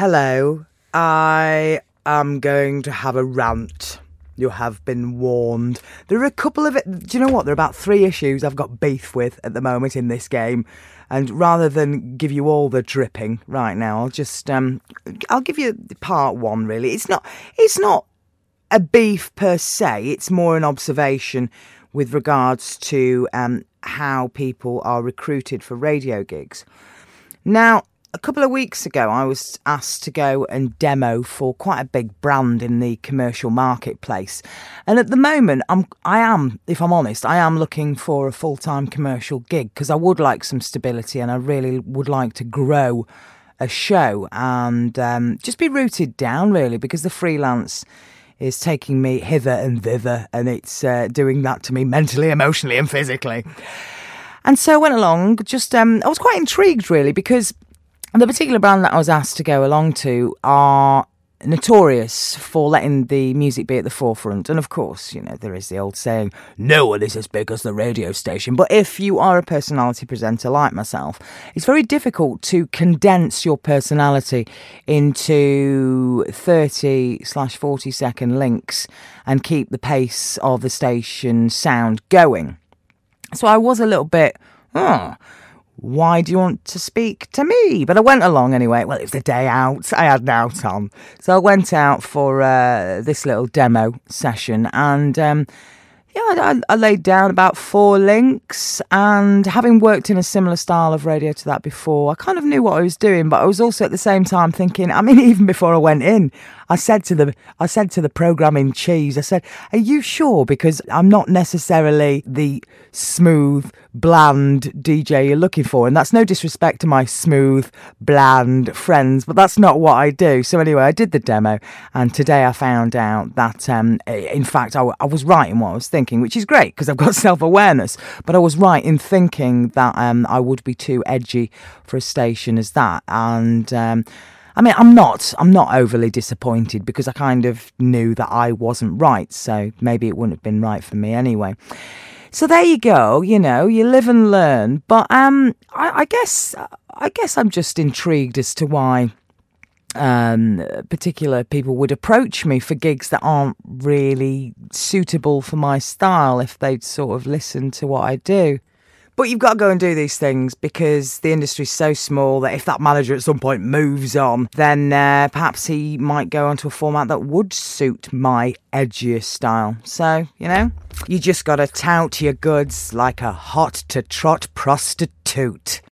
Hello, I am going to have a rant. You have been warned. There are a couple of it. Do you know what? There are about 3 issues I've got beef with at the moment in this game. And rather than give you all the dripping right now, I'll just I'll give you part 1. Really, it's not a beef per se. It's more an observation with regards to how people are recruited for radio gigs. Now, a couple of weeks ago, I was asked to go and demo for quite a big brand in the commercial marketplace. And at the moment, I am, if I'm honest, I am looking for a full-time commercial gig because I would like some stability and I really would like to grow a show and just be rooted down, really, because the freelance is taking me hither and thither and it's doing that to me mentally, emotionally and physically. And so I went along, just I was quite intrigued, really, because the particular brand that I was asked to go along to are notorious for letting the music be at the forefront. And of course, you know, there is the old saying, no one is as big as the radio station. But if you are a personality presenter like myself, it's very difficult to condense your personality into 30/40 second links and keep the pace of the station sound going. So I was a little bit, why do you want to speak to me? But I went along anyway. Well, it was the day out. I had an out on. So I went out for this little demo session and I laid down about 4 links, and having worked in a similar style of radio to that before, I kind of knew what I was doing, but I was also at the same time thinking, I mean, even before I went in, I said to the programming cheese, I said, are you sure? Because I'm not necessarily the smooth, bland DJ you're looking for. And that's no disrespect to my smooth, bland friends, but that's not what I do. So anyway, I did the demo, and today I found out that, in fact, I was right in what I was thinking, which is great because I've got self-awareness, but I was right in thinking that I would be too edgy for a station as that. And I mean, I'm not overly disappointed because I kind of knew that I wasn't right, so maybe it wouldn't have been right for me anyway. So there you go, you know, you live and learn. But I guess I'm just intrigued as to why particular people would approach me for gigs that aren't really suitable for my style if they'd sort of listen to what I do. But you've got to go and do these things because the industry's so small that if that manager at some point moves on, then perhaps he might go onto a format that would suit my edgier style. So, you know, you just got to tout your goods like a hot-to-trot prostitute.